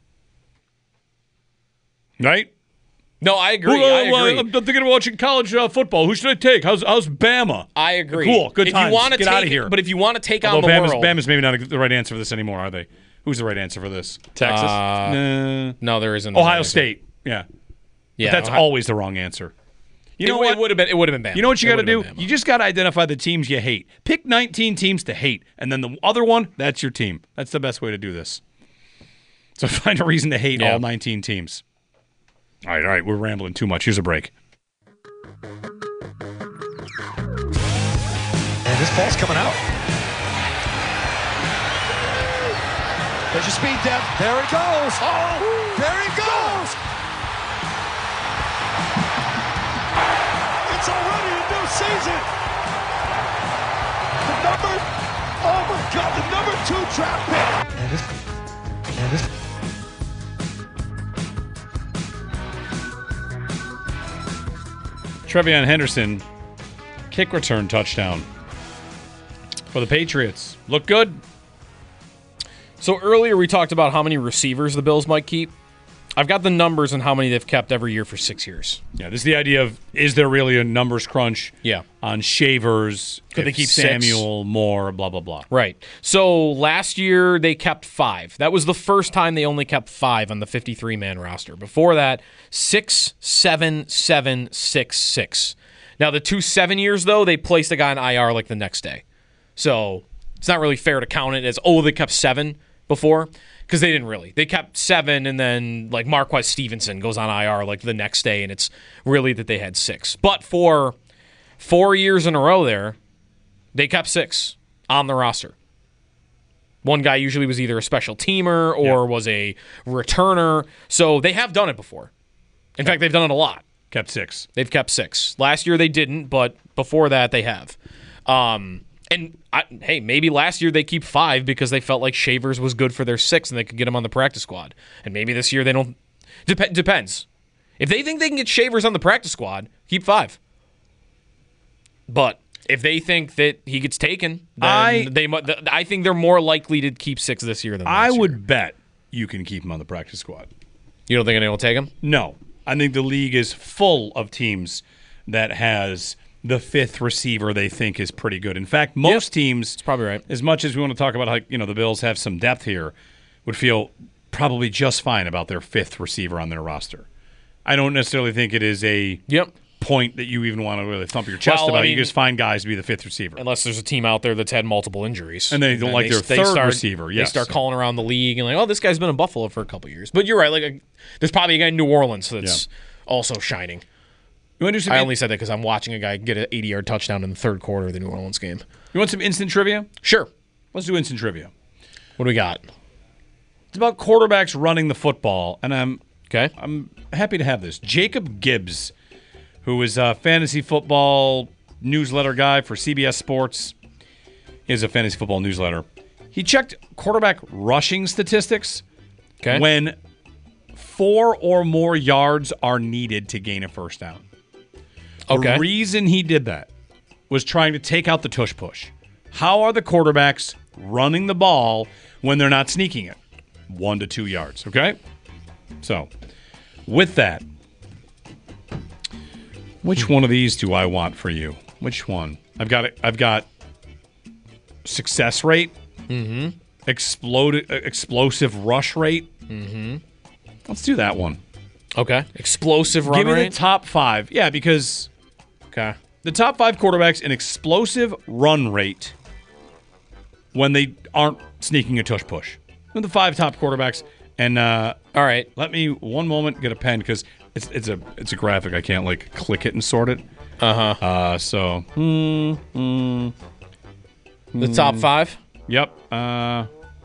Right? no, I agree. Well, I well, agree. I'm thinking of watching college uh, football. Who should I take? How's how's Bama? I agree. Cool. Good if times. You wanna Get take, out of here. But if you want to take on Although the Bama's, world, Bama's maybe not the right answer for this anymore, are they? Who's the right answer for this? Texas. Uh, Nah. no, there isn't. Ohio State. Yeah. Yeah, But that's Ohio- always the wrong answer. You know it, what? It would have been. It would have been Bama. You know what you It got to do? would've been Bama. You just got to identify the teams you hate. Pick nineteen teams to hate, and then the other one, that's your team. That's the best way to do this. So find a reason to hate Yeah. all nineteen teams. All right, all right, we're rambling too much. Here's a break. And this ball's coming out. There's your speed depth. There it goes. Oh, there it goes. It's already a new season. The number, oh my God, the number two draft pick. And this, and this. Trevion Henderson, kick return touchdown for the Patriots. Look good. So earlier we talked about how many receivers the Bills might keep. I've got the numbers on how many they've kept every year for six years. Yeah, this is the idea of, is there really a numbers crunch Yeah. on Shavers? Could they if keep six? Samuel, Moore, blah, blah, blah. Right. So last year they kept five. That was the first time they only kept five on the fifty-three man roster. Before that, six, seven, seven, six, six. Now the two seven years though, they placed a guy on I R like the next day. So it's not really fair to count it as, oh, they kept seven before, because they didn't really. They kept seven, and then like Marquez Stevenson goes on I R like the next day, and it's really that they had six. But for four years in a row there, they kept six on the roster. One guy usually was either a special teamer or Yeah. was a returner. So they have done it before. In fact, they've done it a lot. Kept six. They've kept six. Last year they didn't, but before that they have. Um, and, I, hey, maybe last year they keep five because they felt like Shavers was good for their six and they could get him on the practice squad. And maybe this year they don't. Dep- depends. If they think they can get Shavers on the practice squad, keep five. But if they think that he gets taken, then I- they. mu- th- I think they're more likely to keep six this year than last I year. would bet you can keep him on the practice squad. You don't think anyone will take him? No. I think the league is full of teams that has the fifth receiver they think is pretty good. In fact, most teams, That's probably right. as much as we want to talk about how, you know, the Bills have some depth here, would feel probably just fine about their fifth receiver on their roster. I don't necessarily think it is a Yep. point that you even want to really thump your chest Well, I about. mean- You just find guys to be the fifth receiver. Unless there's a team out there that's had multiple injuries. And they don't like their they third start, receiver, yes. They start calling around the league and like, oh, this guy's been in Buffalo for a couple years. But you're right. Like, a, there's probably a guy in New Orleans that's also shining. You want to do some I in- only said that because I'm watching a guy get an eighty-yard touchdown in the third quarter of the New Orleans game. You want some instant trivia? Sure. Let's do instant trivia. What do we got? It's about quarterbacks running the football, and I'm Okay. I'm happy to have this. Jacob Gibbs, who is a fantasy football newsletter guy for C B S Sports, is a fantasy football newsletter. He checked quarterback rushing statistics Okay. when four or more yards are needed to gain a first down. Okay. The reason he did that was trying to take out the tush push. How are the quarterbacks running the ball when they're not sneaking it? One to two yards, okay? So, with that, which one of these do I want for you? Which one? I've got it. I've got success rate, Mm-hmm. explode, uh, explosive rush rate. Mm-hmm. Let's do that one. Okay. Explosive run Give me rate? the top five. Yeah, because Okay. the top five quarterbacks in explosive run rate when they aren't sneaking a tush push. The five top quarterbacks. And uh, all right, let me one moment get a pen because it's it's a it's a graphic. I can't like click it and sort it. Uh-huh. Uh So hmm, hmm, The top five? Yep. Uh,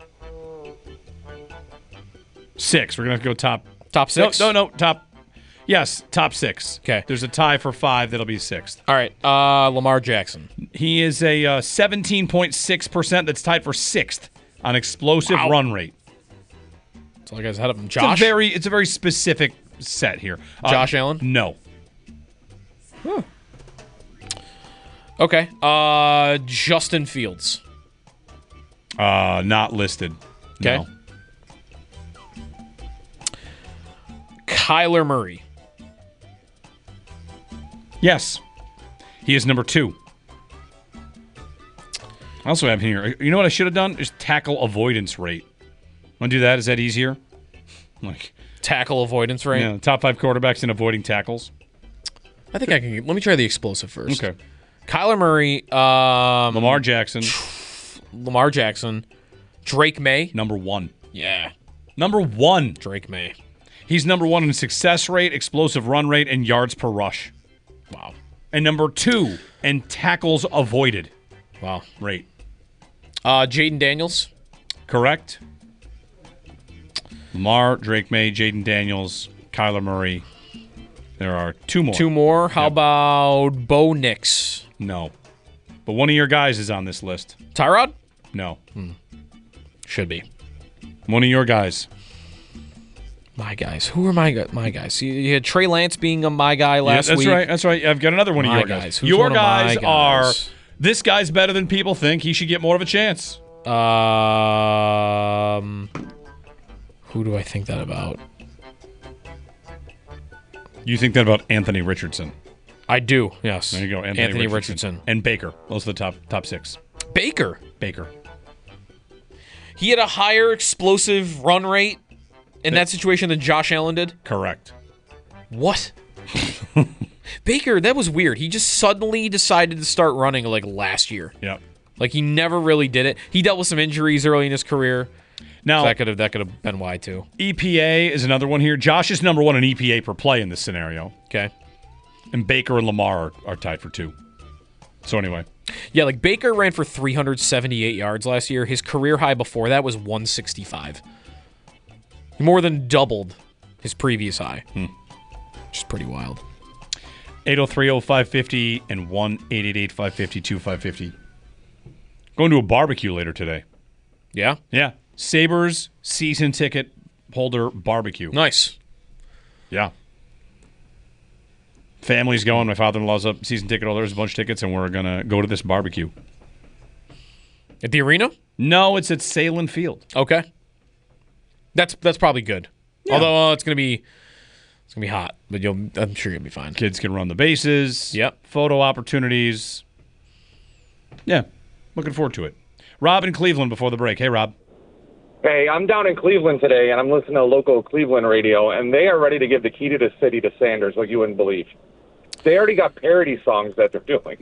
six. We're gonna have to go top top six. No, no, no. Top. Yes, top six. Okay. There's a tie for five. That'll be sixth. All right. Uh, Lamar Jackson. He is a uh, seventeen point six percent. That's tied for sixth on explosive Wow. run rate. That's all I guys ahead of him. It's Josh. a very, it's a very specific set here. Uh, Josh Allen? No. Okay. Uh, Justin Fields. Uh, not listed. Okay. No. Kyler Murray. Yes. He is number two. I also have here. You know what I should have done? Is tackle avoidance rate. Want to do that? Is that easier? Like tackle avoidance rate. Yeah, top five quarterbacks in avoiding tackles. I think I can. Let me try the explosive first. Okay. Kyler Murray. Um, Lamar Jackson. Lamar Jackson. Drake May. Number one. Yeah. Number one. Drake May. He's number one in success rate, explosive run rate, and yards per rush. Wow. And number two in tackles avoided. Wow. Rate. Uh, Jaden Daniels. Correct. Lamar, Drake May, Jaden Daniels, Kyler Murray. There are two more. Two more. How Yep. about Bo Nix? No. But one of your guys is on this list. Tyrod? No. Hmm. Should be. One of your guys. My guys. Who are my gu- my guys? You, you had Trey Lance being a my guy last yeah, that's week. right. That's right. I've got another one of My your guys. guys. Who's Your one of my guys, guys? are, this guy's better than people think. He should get more of a chance. Um, who do I think that about? You think that about Anthony Richardson? I do, yes. There you go, Anthony, Anthony Richardson. Richardson. And Baker. Those are the top top six. Baker. Baker. He had a higher explosive run rate in that situation than Josh Allen did? Correct. What? Baker, that was weird. He just suddenly decided to start running like last year. Yep. Like he never really did it. He dealt with some injuries early in his career. Now so that could have that could have been why too. E P A is another one here. Josh is number one in E P A per play in this scenario. Okay. And Baker and Lamar are, are tied for two. So anyway. Yeah, like Baker ran for three hundred seventy-eight yards last year. His career high before that was one sixty-five. He more than doubled his previous high. Hmm. Which is pretty wild. eight oh three oh five fifty and one eight eight eight five five zero two five five zero. Going to a barbecue later today. Yeah? Yeah. Sabres season ticket holder barbecue. Nice. Yeah. Family's going. My father-in-law's a season ticket holder. There's a bunch of tickets, and we're going to go to this barbecue. At the arena? No, it's at Salem Field. Okay. That's that's probably good. Yeah. Although uh, it's gonna be it's gonna be hot, but you'll I'm sure you'll be fine. Kids can run the bases. Yep. Photo opportunities. Yeah. Looking forward to it. Rob in Cleveland before the break. Hey, Rob. Hey, I'm down in Cleveland today, and I'm listening to local Cleveland radio, and they are ready to give the key to the city to Sanders like you wouldn't believe. They already got parody songs that they're doing.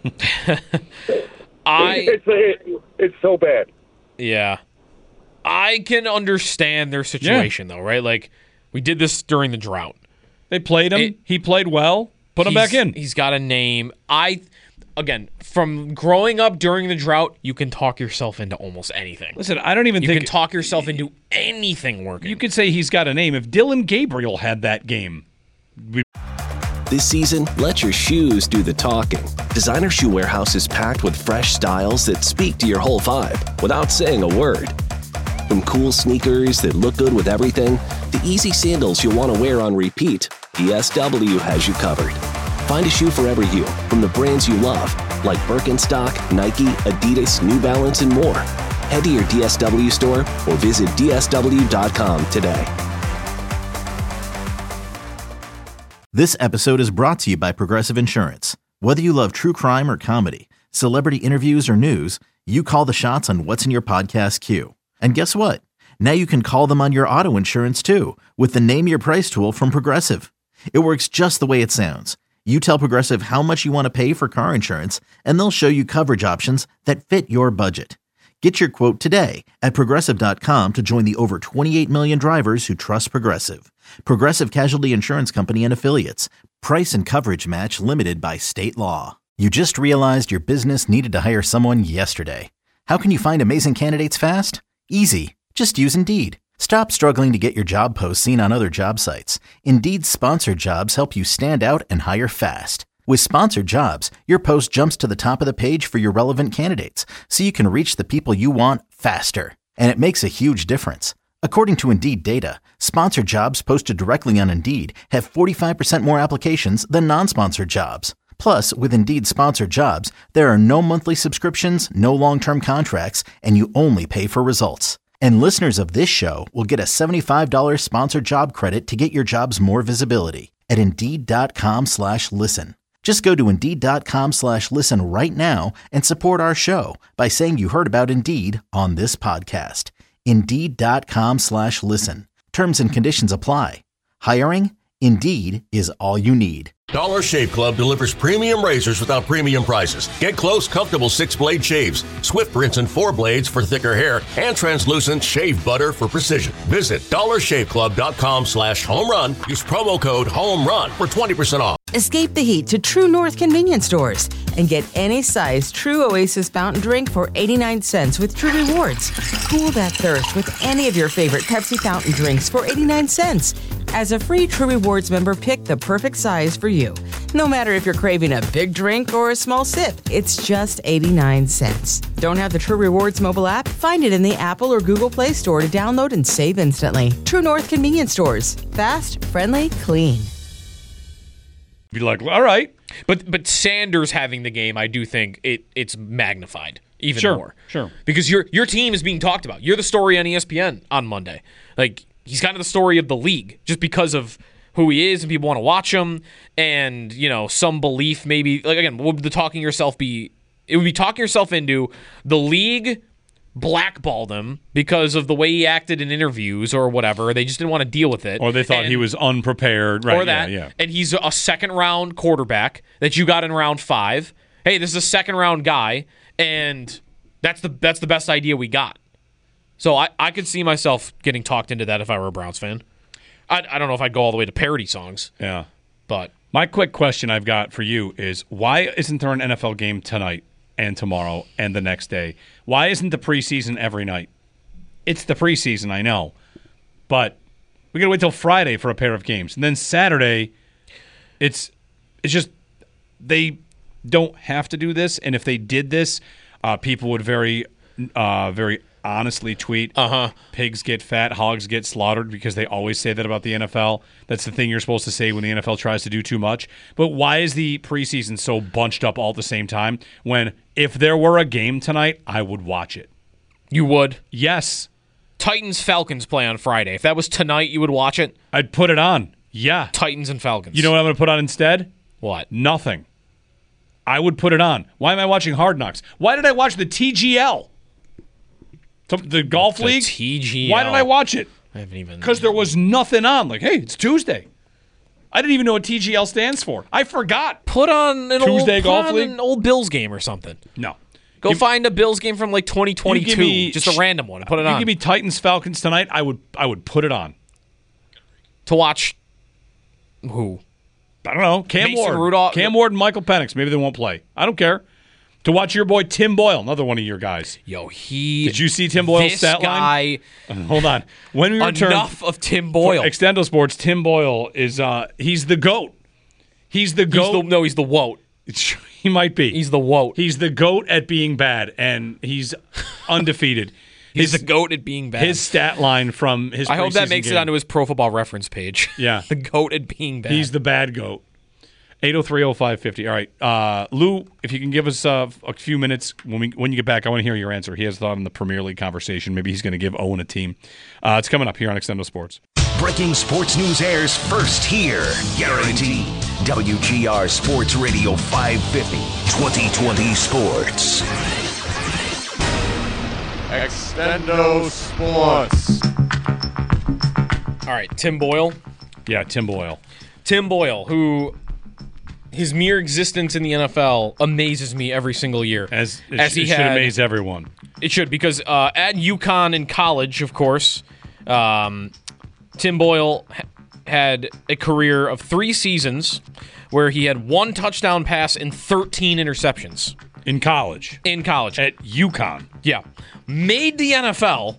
I it's, it, it's so bad. Yeah. I can understand their situation, yeah. though, right? Like, we did this during the drought. They played him. It, he played well. Put him back in. He's got a name. I, again, from growing up during the drought, you can talk yourself into almost anything. Listen, I don't even you think... You can talk yourself into anything working. You could say he's got a name. If Dylan Gabriel had that game... We- This season, let your shoes do the talking. Designer Shoe Warehouse is packed with fresh styles that speak to your whole vibe without saying a word. From cool sneakers that look good with everything, to easy sandals you'll want to wear on repeat, D S W has you covered. Find a shoe for every you from the brands you love, like Birkenstock, Nike, Adidas, New Balance, and more. Head to your D S W store or visit D S W dot com today. This episode is brought to you by Progressive Insurance. Whether you love true crime or comedy, celebrity interviews or news, you call the shots on what's in your podcast queue. And guess what? Now you can call them on your auto insurance too with the Name Your Price tool from Progressive. It works just the way it sounds. You tell Progressive how much you want to pay for car insurance, and they'll show you coverage options that fit your budget. Get your quote today at Progressive dot com to join the over twenty-eight million drivers who trust Progressive. Progressive Casualty Insurance Company and Affiliates. Price and coverage match limited by state law. You just realized your business needed to hire someone yesterday. How can you find amazing candidates fast? Easy. Just use Indeed. Stop struggling to get your job posts seen on other job sites. Indeed's sponsored jobs help you stand out and hire fast. With sponsored jobs, your post jumps to the top of the page for your relevant candidates, so you can reach the people you want faster. And it makes a huge difference. According to Indeed data, sponsored jobs posted directly on Indeed have forty-five percent more applications than non-sponsored jobs. Plus, with Indeed sponsored jobs, there are no monthly subscriptions, no long-term contracts, and you only pay for results. And listeners of this show will get a seventy-five dollars sponsored job credit to get your jobs more visibility at Indeed.com slash listen. Just go to Indeed.com slash listen right now and support our show by saying you heard about Indeed on this podcast. Indeed.com slash listen. Terms and conditions apply. Hiring? Indeed is all you need. Dollar Shave Club delivers premium razors without premium prices. Get close, comfortable six-blade shaves, swift rinse and four blades for thicker hair, and translucent shave butter for precision. Visit dollar shave club dot com slash home run. Use promo code HOMERUN for twenty percent off. Escape the heat to True North convenience stores and get any size True Oasis fountain drink for eighty-nine cents with True Rewards. Cool that thirst with any of your favorite Pepsi fountain drinks for eighty-nine cents. As a free True Rewards member, pick the perfect size for you. No matter if you're craving a big drink or a small sip, it's just eighty-nine cents. Don't have the True Rewards mobile app? Find it in the Apple or Google Play Store to download and save instantly. True North convenience stores. Fast, friendly, clean. Be like, all right. But but Sanders having the game, I do think it it's magnified even sure, more. Sure. Because your your team is being talked about. You're the story on E S P N on Monday. Like, he's kind of the story of the league just because of who he is and people want to watch him, and, you know, some belief maybe, like, again, what would the talking yourself be? It would be talking yourself into the league blackballed him because of the way he acted in interviews or whatever. They just didn't want to deal with it. Or they thought and, he was unprepared. Right, or that. Yeah, yeah. And he's a second-round quarterback that you got in round five. Hey, this is a second-round guy, and that's the that's the best idea we got. So I, I could see myself getting talked into that if I were a Browns fan. I, I don't know if I'd go all the way to parody songs. Yeah. But my quick question I've got for you is, why isn't there an N F L game tonight and tomorrow and the next day? Why isn't the preseason every night? It's the preseason, I know. But we got to wait till Friday for a pair of games. And then Saturday, it's it's just they don't have to do this. And if they did this, uh, people would very, uh, very honestly tweet, uh-huh. pigs get fat, hogs get slaughtered, because they always say that about the N F L. That's the thing you're supposed to say when the N F L tries to do too much. But why is the preseason so bunched up all at the same time when if there were a game tonight, I would watch it? You would? Yes. Titans-Falcons play on Friday. If that was tonight, you would watch it? I'd put it on. Yeah. Titans and Falcons. You know what I'm going to put on instead? What? Nothing. I would put it on. Why am I watching Hard Knocks? Why did I watch the T G L? The golf the league? T G L. Why did I watch it? I haven't even. Because there was nothing on. Like, hey, it's Tuesday. I didn't even know what T G L stands for. I forgot. Put on an Tuesday old, golf put on league? an old Bills game or something. No. Go Give- find a Bills game from like twenty twenty-two. me- just a random one. And put it you on give me Titans Falcons tonight, I would I would put it on. to watch. Who? I don't know. Cam Mason Ward. Rudolph- Cam Ward and Michael Penix. Maybe they won't play. I don't care. To watch your boy Tim Boyle, another one of your guys. Yo, he. Did you see Tim Boyle's this stat line? guy. Hold on. When we return, Enough of Tim Boyle. for Extendo Sports, Tim Boyle is uh he's the GOAT. He's the He's GOAT. the, no, he's the woat. He might be. He's the woat. He's the GOAT at being bad, and he's undefeated. He's his, the goat at being bad. His stat line from his I hope that preseason makes game. it onto his Pro Football Reference page. Yeah. The goat at being bad. He's the bad GOAT. eight oh three oh five fifty. All right. Uh, Lou, if you can give us uh, a few minutes when we when you get back, I want to hear your answer. He has thought on the Premier League conversation. Maybe he's going to give Owen a team. Uh, it's coming up here on Extendo Sports. Breaking sports news airs first here. Guaranteed. W G R Sports Radio five fifty. twenty twenty Sports. Extendo Sports. All right, Tim Boyle. Yeah, Tim Boyle. Tim Boyle, who his mere existence in the N F L amazes me every single year. As, it, As he it should had- amaze everyone. It should, because uh, at UConn in college, of course, um, Tim Boyle ha- had a career of three seasons where he had one touchdown pass and thirteen interceptions. In college. In college. At UConn. Yeah. Made the N F L.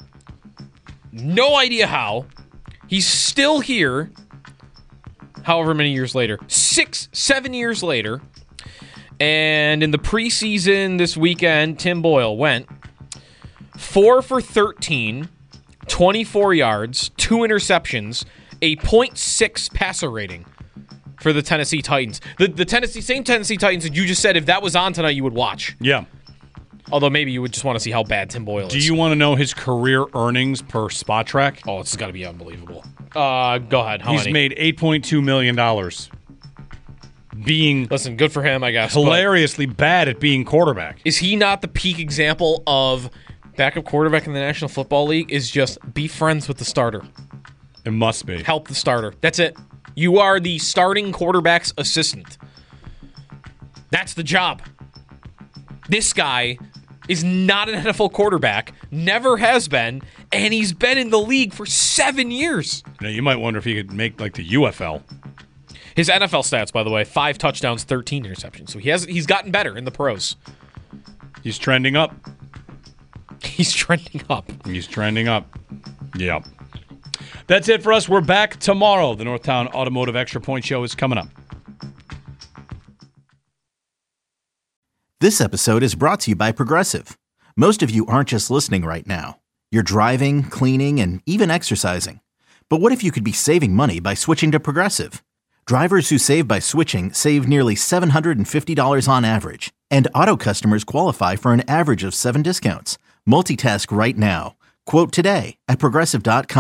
No idea how. He's still here. However many years later. Six, seven years later. And in the preseason this weekend, Tim Boyle went four for thirteen, twenty-four yards, two interceptions, a point six passer rating for the Tennessee Titans. The the Tennessee same Tennessee Titans that you just said if that was on tonight you would watch. Yeah. Although maybe you would just want to see how bad Tim Boyle is. Do you want to know his career earnings per spot track? Oh, it's got to be unbelievable. Uh, go ahead. How He's many? made eight point two million dollars. Being Listen, good for him, I guess. but hilariously bad at being quarterback. Is he not the peak example of backup quarterback in the National Football League? Is just be friends with the starter. It must be. Help the starter. That's it. You are the starting quarterback's assistant. That's the job. This guy is not an N F L quarterback, never has been, and he's been in the league for seven years. Now, you might wonder if he could make like the U F L. His N F L stats, by the way, five touchdowns, thirteen interceptions. So he has he's gotten better in the pros. He's trending up. He's trending up. He's trending up. Yep. That's it for us. We're back tomorrow. The Northtown Automotive Extra Point Show is coming up. This episode is brought to you by Progressive. Most of you aren't just listening right now. You're driving, cleaning, and even exercising. But what if you could be saving money by switching to Progressive? Drivers who save by switching save nearly seven hundred fifty dollars on average. And auto customers qualify for an average of seven discounts. Multitask right now. Quote today at Progressive dot com.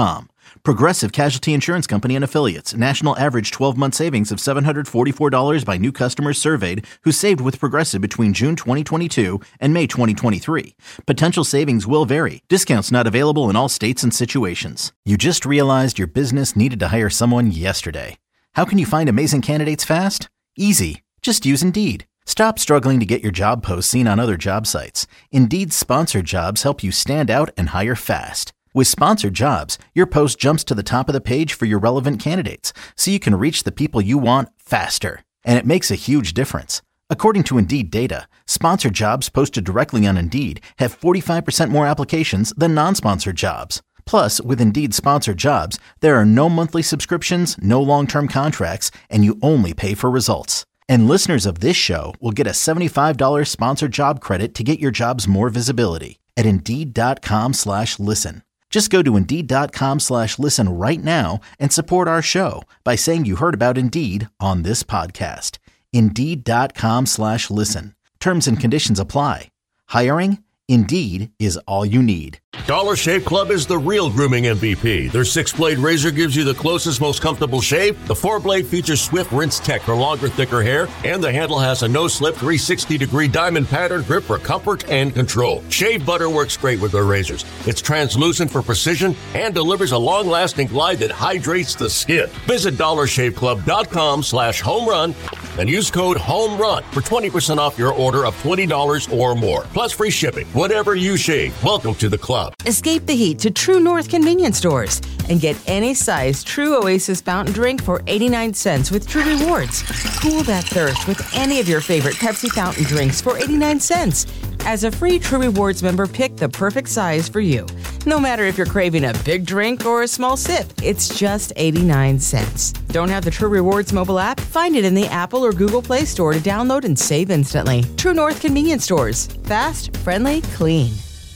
Progressive Casualty Insurance Company and Affiliates. National average twelve-month savings of seven hundred forty-four dollars by new customers surveyed who saved with Progressive between June twenty twenty-two and May twenty twenty-three. Potential savings will vary. Discounts not available in all states and situations. You just realized your business needed to hire someone yesterday. How can you find amazing candidates fast? Easy. Just use Indeed. Stop struggling to get your job posts seen on other job sites. Indeed's sponsored jobs help you stand out and hire fast. With sponsored jobs, your post jumps to the top of the page for your relevant candidates, so you can reach the people you want faster. And it makes a huge difference. According to Indeed data, sponsored jobs posted directly on Indeed have forty-five percent more applications than non-sponsored jobs. Plus, with Indeed sponsored jobs, there are no monthly subscriptions, no long-term contracts, and you only pay for results. And listeners of this show will get a seventy-five dollars sponsored job credit to get your jobs more visibility at Indeed.com slash listen. Just go to Indeed.com slash listen right now and support our show by saying you heard about Indeed on this podcast. Indeed.com slash listen. Terms and conditions apply. Hiring? Indeed is all you need. Dollar Shave Club is the real grooming M V P. Their six-blade razor gives you the closest, most comfortable shave. The four-blade features swift rinse tech for longer, thicker hair. And the handle has a no-slip three sixty degree diamond pattern grip for comfort and control. Shave butter works great with their razors. It's translucent for precision and delivers a long-lasting glide that hydrates the skin. Visit dollar shave club dot com slash home run and use code HOMERUN for twenty percent off your order of twenty dollars or more. Plus free shipping. Whatever you shave, welcome to the club. Escape the heat to True North convenience stores and get any size True Oasis fountain drink for eighty-nine cents with True Rewards. Cool that thirst with any of your favorite Pepsi fountain drinks for eighty-nine cents. As a free True Rewards member, pick the perfect size for you. No matter if you're craving a big drink or a small sip, it's just eighty-nine cents. Don't have the True Rewards mobile app? Find it in the Apple or Google Play Store to download and save instantly. True North convenience stores. Fast, friendly, clean.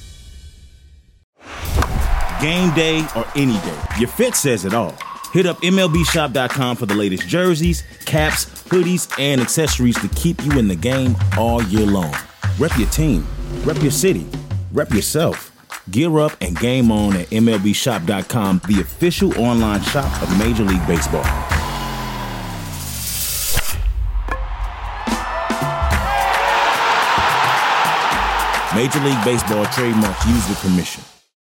Game day or any day, your fit says it all. Hit up M L B shop dot com for the latest jerseys, caps, hoodies, and accessories to keep you in the game all year long. Rep your team, rep your city, rep yourself. Gear up and game on at M L B shop dot com, the official online shop of Major League Baseball. Major League Baseball trademark used with permission.